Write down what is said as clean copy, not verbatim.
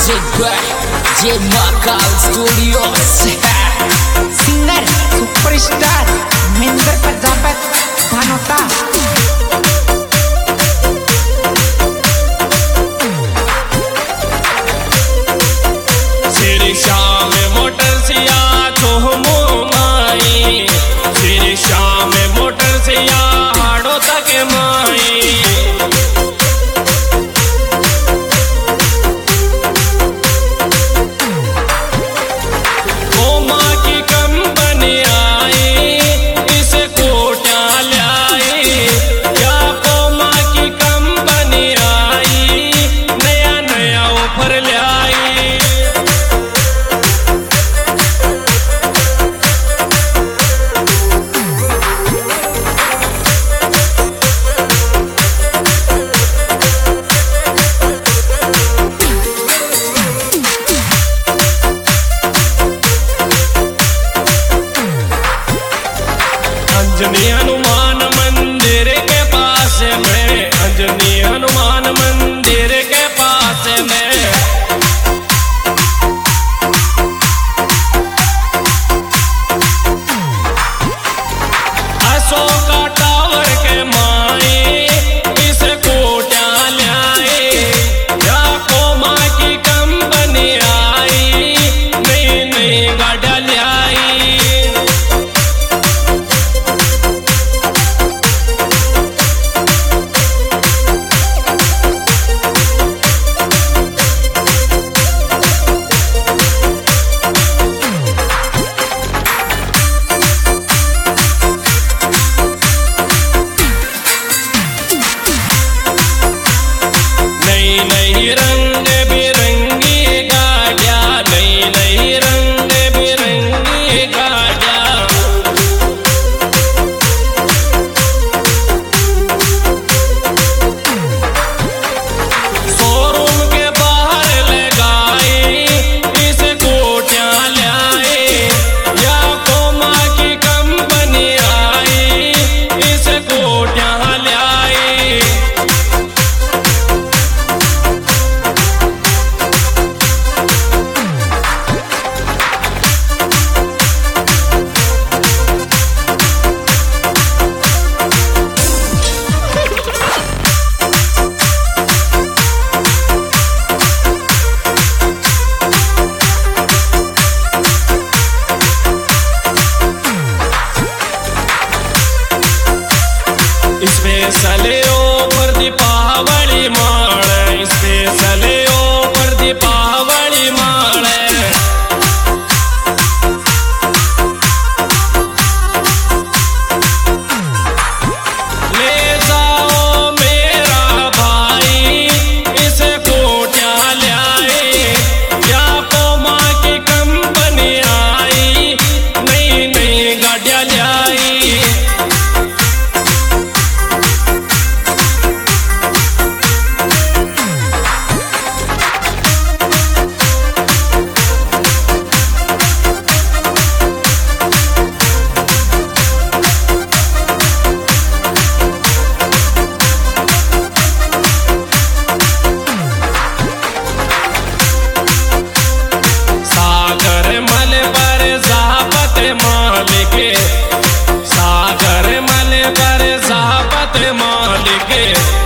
जे Mahakal studios. Singer superstar Mahendra Prajapati Bhanota. Shri Shyam motor सिया छोमो माई, श्री श्याम मोटर सिया हाड़ो तक माई। अंजनी हनुमान मंदिर के पास में, अंजनी हनुमान मंदिर के पास में। अशोका टावर के माई इस कोट्या ल्याए, या कोमा की कंपनी आई, नई नई गाड़ा ल्याई। नई रंग बिरंगी गाड़ियां, नई नई रंग बिरंगी गाड़ियां। शोरूम के बाहर लगाई इस कोट्या ल्याए, या कोमा की कंपनी आई इस कोट्या ल्याए। स्पेशल ओवर दीपावली माण, स्पेशल ओवर दीपावली माण। ले जाओ मेरा भाई इस कोट्या ल्याए, या कोमा की कंपनी आई, नई नई गाड़ियां ल्याई। सागर मल पर सापत मालिक, सागर मल पर सापत मालिक।